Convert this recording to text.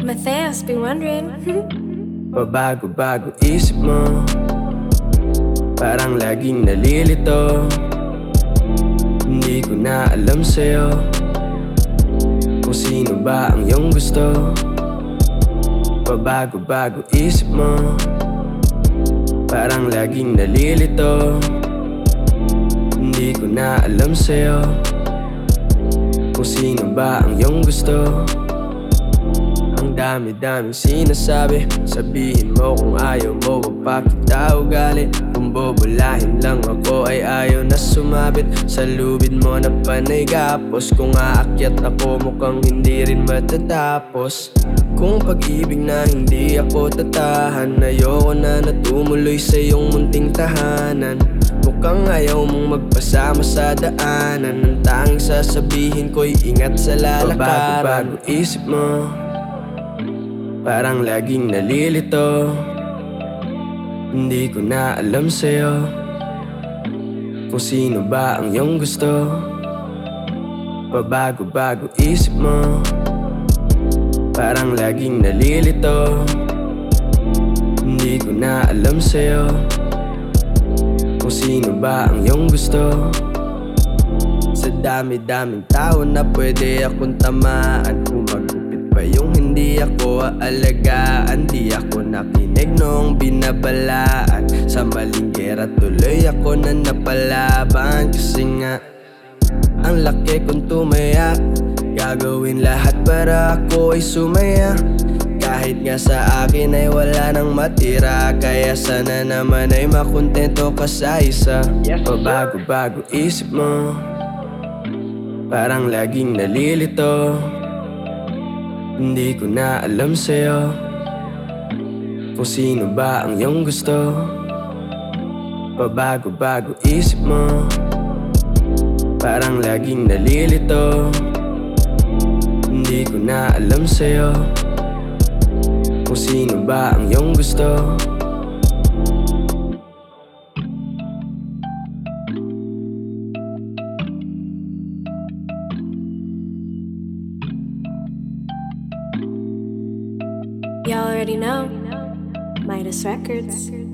Matthias, be wondering. Pabago-bago isip mo, parang laging nalilito. Hindi ko na alam sa'yo kung sino ba ang iyong gusto. Pabago-bago isip mo, parang laging nalilito. Hindi ko na alam sa'yo kung sino ba ang iyong gusto. Ang dami-daming sinasabi, sabihin mo kung ayaw mo pa kita ugali. Kung bobolahin lang ako ay ayaw na sumabit sa lubid mo na panay gapos. Kung aakyat ako mukhang hindi rin matatapos. Kung pag-ibig na hindi ako tatahan, ayoko na natumuloy sa iyong munting tahanan. Mukhang ayaw mong magpasama sa daanan. Ang tanging sasabihin ko'y ingat sa lalakaran. Pabago-bago isip mo, parang laging nalilito. Hindi ko na alam sa'yo kung sino ba ang iyong gusto. Pabago-bago isip mo, parang laging nalilito. Hindi ko na alam sa'yo kung sino ba ang iyong gusto. Sa dami-daming tao na pwede akong tamaan, kung magupit pa yung hindi ako aalagaan. Di ako nakinig noong binabalaan, sa maling gera tuloy ako na napalaban. Kasi nga ang laki kong tumaya, gagawin lahat para ako ay sumaya. Kahit nga sa akin ay wala nang matira, kaya sana naman ay makontento ka sa isa. Pabago-bago isip mo, parang laging nalilito. Hindi ko na alam sa'yo kung sino ba ang iyong gusto. Pabago-bago isip mo, parang laging nalilito. Hindi ko na alam sa'yo kung sino ba ang iyong gusto. Y'all already know. Midas Records.